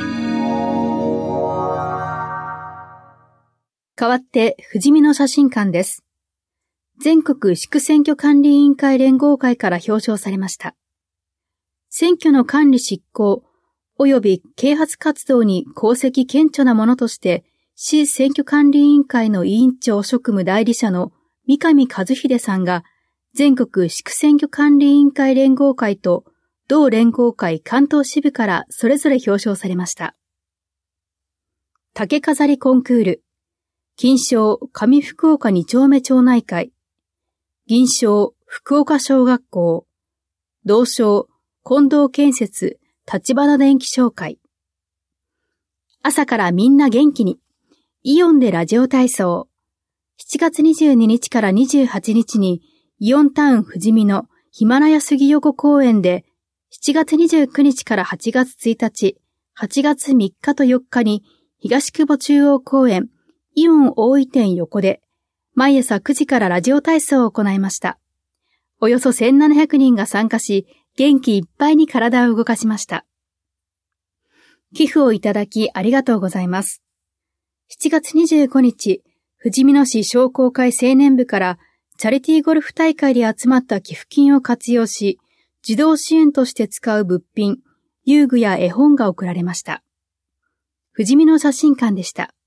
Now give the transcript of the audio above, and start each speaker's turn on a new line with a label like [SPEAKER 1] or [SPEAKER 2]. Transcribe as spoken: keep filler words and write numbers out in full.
[SPEAKER 1] 代わって、ふじみの写真館です。全国地区選挙管理委員会連合会から表彰されました。選挙の管理執行及び啓発活動に功績顕著なものとして、市選挙管理委員会の委員長職務代理者の三上和秀さんが、全国地区選挙管理委員会連合会と同連合会関東支部からそれぞれ表彰されました。竹飾りコンクール、金賞上福岡二丁目町内会、銀賞福岡小学校、銅賞近藤建設立花電気商会。朝からみんな元気に、イオンでラジオ体操。しちがつにじゅうににちからにじゅうはちにちにイオンタウン富士見のヒマラヤ杉横公園で、しちがつにじゅうくにちからはちがつついたち、はちがつみっかとよっかに東久保中央公園イオン大井店横で毎朝くじからラジオ体操を行いました。およそせんななひゃくにんが参加し、元気いっぱいに体を動かしました。寄付をいただきありがとうございます。しちがつにじゅうごにち、ふじみ野市商工会青年部からチャリティーゴルフ大会で集まった寄付金を活用し、児童支援として使う物品、遊具や絵本が贈られました。ふじみ野写真館でした。